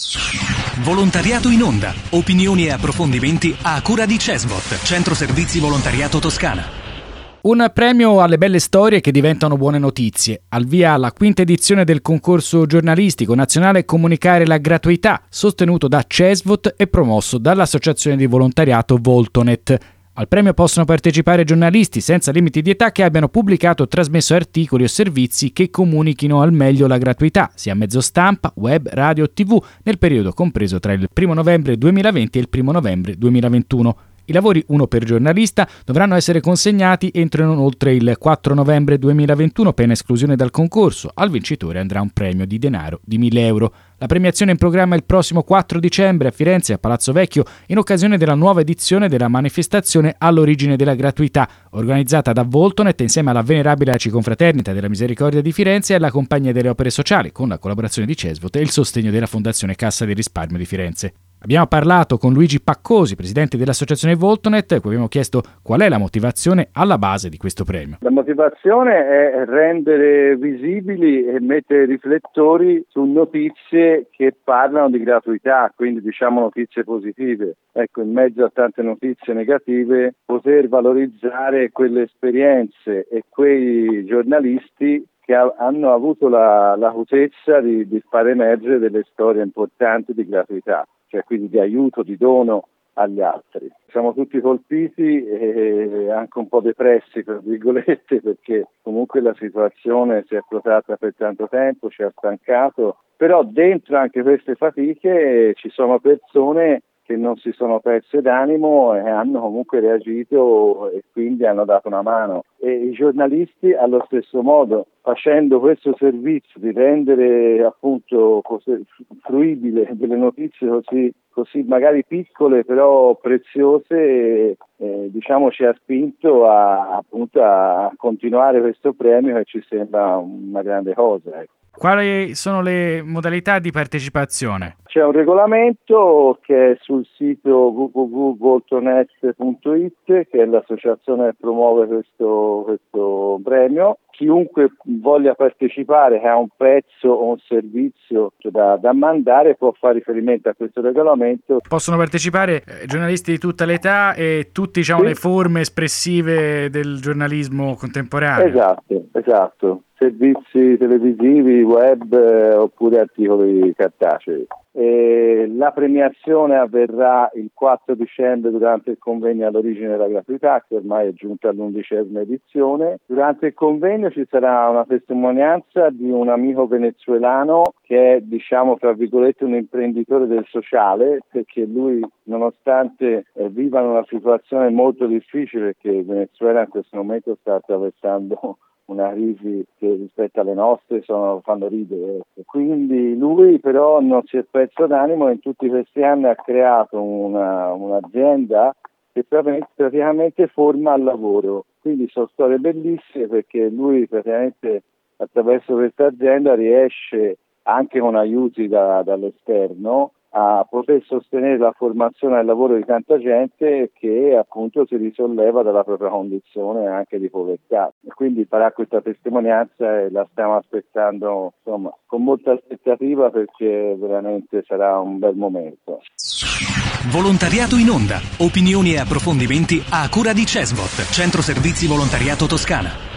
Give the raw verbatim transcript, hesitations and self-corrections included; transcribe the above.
Volontariato in onda. Opinioni e approfondimenti a cura di Cesvot, Centro Servizi Volontariato Toscana. Un premio alle belle storie che diventano buone notizie. Al via la quinta edizione del concorso giornalistico nazionale Comunicare la gratuità, sostenuto da Cesvot e promosso dall'associazione di volontariato Voltonet. Al premio possono partecipare giornalisti senza limiti di età che abbiano pubblicato o trasmesso articoli o servizi che comunichino al meglio la gratuità, sia a mezzo stampa, web, radio o tivù, nel periodo compreso tra il primo novembre duemilaventi e il primo novembre duemilaventuno. I lavori, uno per giornalista, dovranno essere consegnati entro e non oltre il quattro novembre duemilaventuno, pena esclusione dal concorso. Al vincitore andrà un premio di denaro di mille euro. La premiazione è in programma il prossimo quattro dicembre a Firenze, a Palazzo Vecchio, in occasione della nuova edizione della manifestazione All'origine della gratuità, organizzata da Voltonet insieme alla Venerabile Arciconfraternita della Misericordia di Firenze e alla Compagnia delle Opere Sociali, con la collaborazione di Cesvot e il sostegno della Fondazione Cassa di Risparmio di Firenze. Abbiamo parlato con Luigi Paccosi, presidente dell'associazione Voltonet, a cui abbiamo chiesto qual è la motivazione alla base di questo premio. La motivazione è rendere visibili e mettere riflettori su notizie che parlano di gratuità, quindi diciamo notizie positive. Ecco, in mezzo a tante notizie negative, poter valorizzare quelle esperienze e quei giornalisti che hanno avuto la, l'acutezza di, di far emergere delle storie importanti di gratuità, cioè quindi di aiuto, di dono agli altri. Siamo tutti colpiti e anche un po' depressi, tra virgolette, perché comunque la situazione si è protratta per tanto tempo, ci ha stancato, però dentro anche queste fatiche ci sono persone che non si sono perse d'animo e hanno comunque reagito e quindi hanno dato una mano. E i giornalisti allo stesso modo, facendo questo servizio di rendere appunto così, fruibile delle notizie così, così magari piccole però preziose, eh, diciamo ci ha spinto a, appunto a continuare questo premio che ci sembra una grande cosa. Ecco. Quali sono le modalità di partecipazione? C'è un regolamento che è sul sito w w w punto voltonet punto i t, che è l'associazione che promuove questo, questo premio. Chiunque voglia partecipare, che ha un prezzo o un servizio da, da mandare, può fare riferimento a questo regolamento. Possono partecipare eh, giornalisti di tutta l'età e tutte diciamo, sì. le forme espressive del giornalismo contemporaneo. Esatto, esatto. Servizi televisivi, web eh, oppure articoli cartacei. E la premiazione avverrà il quattro dicembre durante il convegno All'origine della gratuità, che ormai è giunta all'undicesima edizione. Durante il convegno ci sarà una testimonianza di un amico venezuelano che è, diciamo, tra virgolette, un imprenditore del sociale, perché lui, nonostante eh, viva in una situazione molto difficile, perché il Venezuela in questo momento sta attraversando una crisi che rispetto alle nostre sono, fanno ridere. Quindi lui però non si è perso d'animo e in tutti questi anni ha creato una, un'azienda che praticamente forma al lavoro. Quindi sono storie bellissime perché lui praticamente attraverso questa azienda riesce anche con aiuti da, dall'esterno a poter sostenere la formazione e il lavoro di tanta gente che appunto si risolleva dalla propria condizione anche di povertà. E quindi farà questa testimonianza e la stiamo aspettando insomma con molta aspettativa perché veramente sarà un bel momento. Volontariato in onda. Opinioni e approfondimenti a cura di Cesvot, Centro Servizi Volontariato Toscana.